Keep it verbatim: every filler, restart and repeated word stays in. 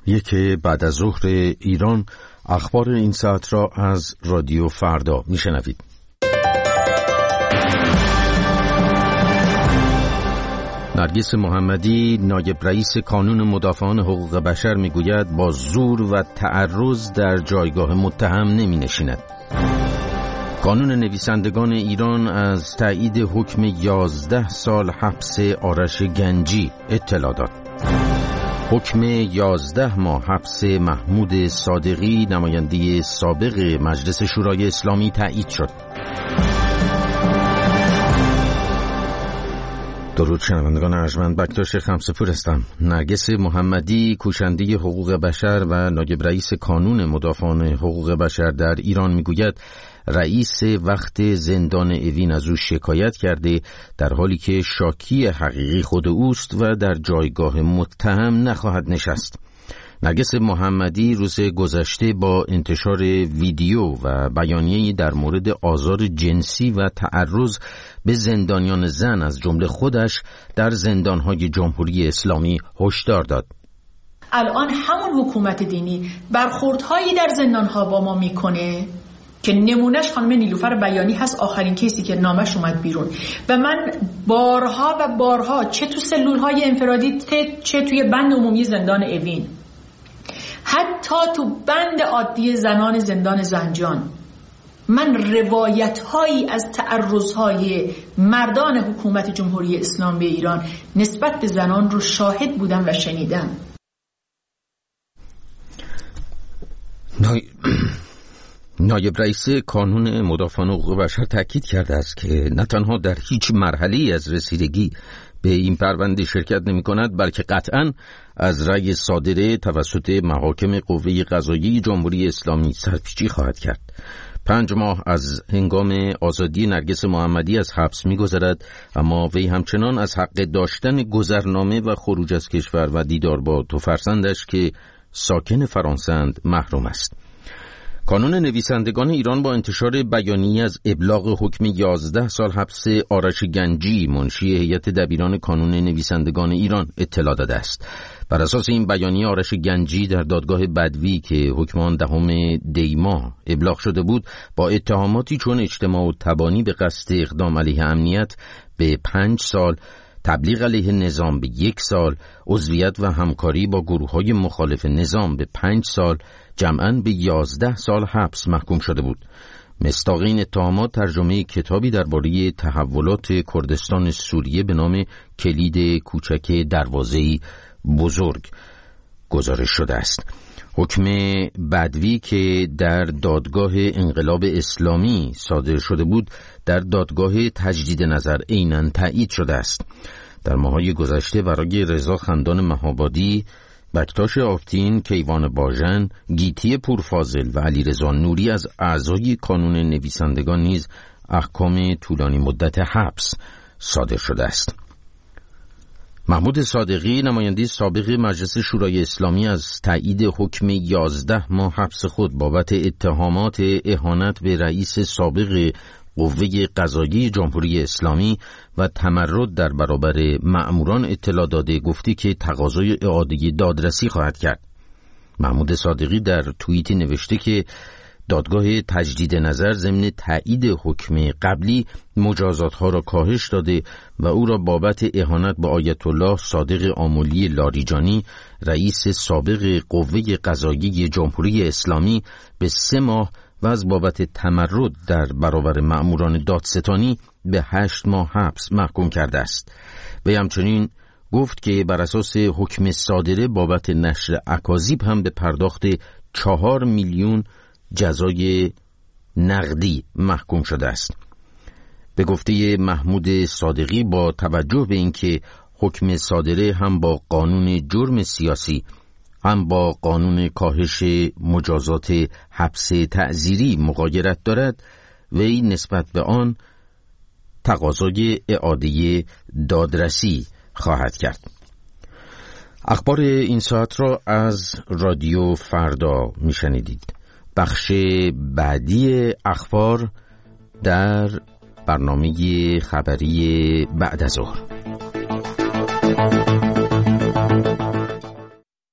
یک بعد از ظهر ایران، اخبار این ساعت را از رادیو فردا میشنوید. نرگس محمدی، نایب رئیس کانون مدافعان حقوق بشر، میگوید با زور و تعرض در جایگاه متهم نمی نشیند. کانون نویسندگان ایران از تایید حکم یازده سال حبس آرش گنجی اطلاع داد. حکم یازده ماه حبس محمود صادقی، نماینده سابق مجلس شورای اسلامی، تایید شد. درود شنوندگان ارجمند، بکتاش خمسه‌پور هستم. نرگس محمدی، کوشنده حقوق بشر و نایب رئیس کانون مدافعان حقوق بشر در ایران، میگوید رئیس وقت زندان اوین از او شکایت کرده، در حالی که شاکی حقیقی خود اوست و در جایگاه متهم نخواهد نشست. نرگس محمدی روز گذشته با انتشار ویدیو و بیانیه‌ای در مورد آزار جنسی و تعرض به زندانیان زن از جمله خودش در زندان‌های جمهوری اسلامی هشدار داد. الان همون حکومت دینی برخوردهایی در زندان‌ها با ما میکنه که نمونهش خانم نیلوفر بیانی هست، آخرین کیسی که نامش اومد بیرون، و من بارها و بارها چه تو سلول‌های انفرادی چه توی بند عمومی زندان اوین، حتی تو بند عادی زنان زندان زنجان، من روایت‌هایی از تعرض‌های مردان حکومت جمهوری اسلامی ایران نسبت به زنان رو شاهد بودم و شنیدم. نای... نایب رئیس کانون مدافعان حقوق بشر تاکید کرده است که نه تنها در هیچ مرحله‌ای از رسیدگی به این پرونده شرکت نمی کند، بلکه قطعاً از رأی صادره توسط محاکم قوه قضاییه جمهوری اسلامی سرپیچی خواهد کرد. پنج ماه از هنگام آزادی نرگس محمدی از حبس می گذرد، اما وی همچنان از حق داشتن گذرنامه و خروج از کشور و دیدار با دو فرزندش که ساکن فرانسه‌اند محروم است. کانون نویسندگان ایران با انتشار بیانیه از ابلاغ حکم یازده سال حبس آرش گنجی، منشی هیئت دبیران کانون نویسندگان ایران، اطلاع داده است. بر اساس این بیانیه، آرش گنجی در دادگاه بدوی که حکم آن دهم دی ماه ابلاغ شده بود، با اتهاماتی چون اجتماع و تبانی به قصد اقدام علیه امنیت به پنج سال، تبلیغ علیه نظام به یک سال، عضویت و همکاری با گروه‌های مخالف نظام به پنج سال، جمعاً به یازده سال حبس محکوم شده بود. مصداق این اتهامات ترجمه کتابی درباره تحولات کردستان سوریه به نام کلید کوچک دروازه‌ای بزرگ گزارش شده است. حکم بدوی که در دادگاه انقلاب اسلامی صادر شده بود، در دادگاه تجدید نظر عیناً تایید شده است. در ماه‌های گذشته برای رضا خندان مهابادی، بکتاش آفتین، کیوان باژن، گیتی پورفاضل و علیرضا نوری از اعضای کانون نویسندگان نیز احکام طولانی مدت حبس صادر شده است. محمود صادقی، نماینده سابق مجلس شورای اسلامی، از تایید حکم یازده ماه حبس خود بابت اتهامات اهانت به رئیس سابق قوه قضاییه جمهوری اسلامی و تمرد در برابر مأموران اطلاع داده، گفتی که تقاضای اعاده دادرسی خواهد کرد. محمود صادقی در توییتی نوشته که دادگاه تجدید نظر ضمن تایید حکم قبلی مجازات‌ها را کاهش داده و او را بابت اهانت به آیت الله صادق آملی لاریجانی، رئیس سابق قوه قضاییه جمهوری اسلامی، به سه ماه و از بابت تمرد در برابر مأموران دادستانی به هشت ماه حبس محکوم کرده است. و همچنین گفت که بر اساس حکم صادره بابت نشر اکاذیب هم به پرداخت چهار میلیون جزای نقدی محکوم شده است. به گفته محمود صادقی، با توجه به اینکه حکم صادره هم با قانون جرم سیاسی هم با قانون کاهش مجازات حبس تعزیری مغایرت دارد، وی نسبت به آن تقاضای اعاده دادرسی خواهد کرد. اخبار این ساعت را از رادیو فردا میشنیدید. بخش بعدی اخبار در برنامه خبری بعد از ظهر.